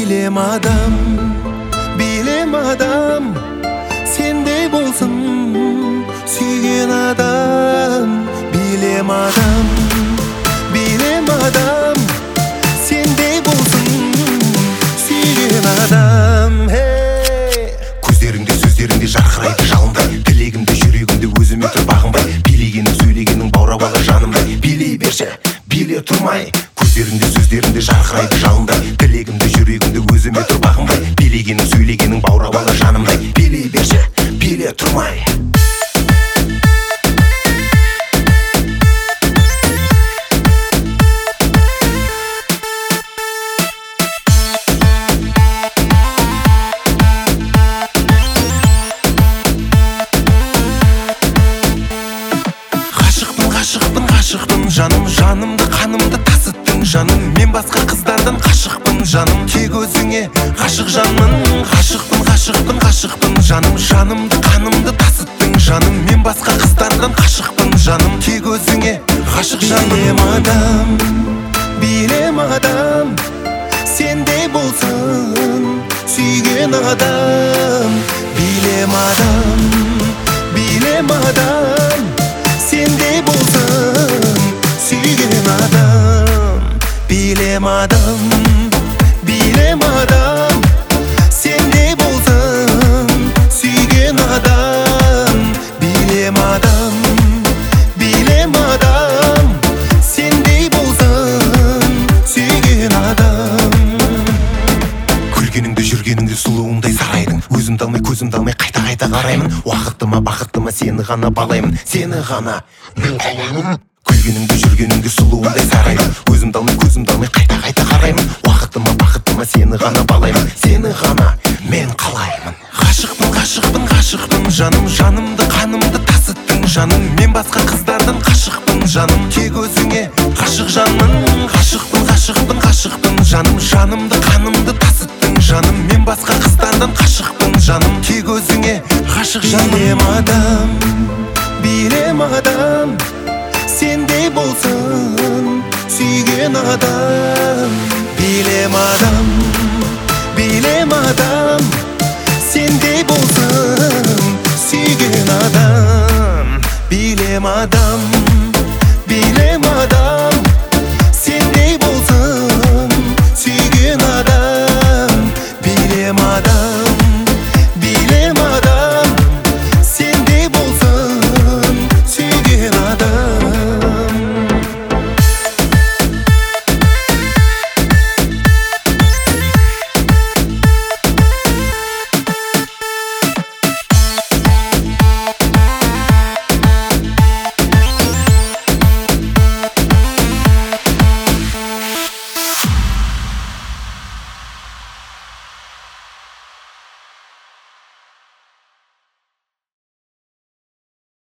Bilem adam sendey bolsun suygen adam. Bilem adam sendey bolsun suygen adam. Hey. Көздеріңде сөздеріңде жарқырайды жалындай, тілегімде жүрегімде өзіме тұр бағынбай, билегенің сөйлегенің баурап алар жанымдай. Билей берші, биле тұрмай. Көздеріңде сөздеріңде жарқырайды жалындай, тілегімде жүрегімде өзіме тұр бағынбай, билегенің сөйлегенің баурап алар жанымдай. Билей берші, биле тұрмай. Ғашықпын жаным, жанымды қанымды тасыттың жаным. Мен басқа қыздардан ғашықпын жаным, тек өзіңе ғашық жанмын. Ғашықпын жаным, жанымды қанымды тасыттың жаным. Мен басқа қыздардан ғашықпын жаным, тек өзіңе ғашық жанмын. Билем адам сендей болсын сүйген адам. Билем адам сендей болсын сүйген адам. Билем адам сендей болсын сүйген адам. Билем адам сендей болсын сүйген адам. Күлгеніңді жүргеніңді сұлуыңдай сарайдың, өзімді алмай көзімді алмай қайта қараймын. Уақытты ма бақытты ма сені ғана балаймын, сені ғана мен қалаймын. Күлгеніңді жүргеніңді сұлуыңдай сарайдың, өзімді алмай көзімді алмай қайта қараймын. Уақытты ма бақытты ма сені ғана балаймын, сені ғана мен қалаймын. Ғашықпын жаным, жанымды қанымды тасыттың жаным. Мен басқа қыздардан ғашықпын жаным, тек өзіңе ғашық жанмын. Ғашықпын жаным, жанымды қанымды тасыттың жаным. Мен басқа қыздардан ғашықпын жаным, тек өзіңе ғашық жанмын. Билем адам сендей болсын сүйген адам. Билем адам сендей болсын сүйген адам. Билем адам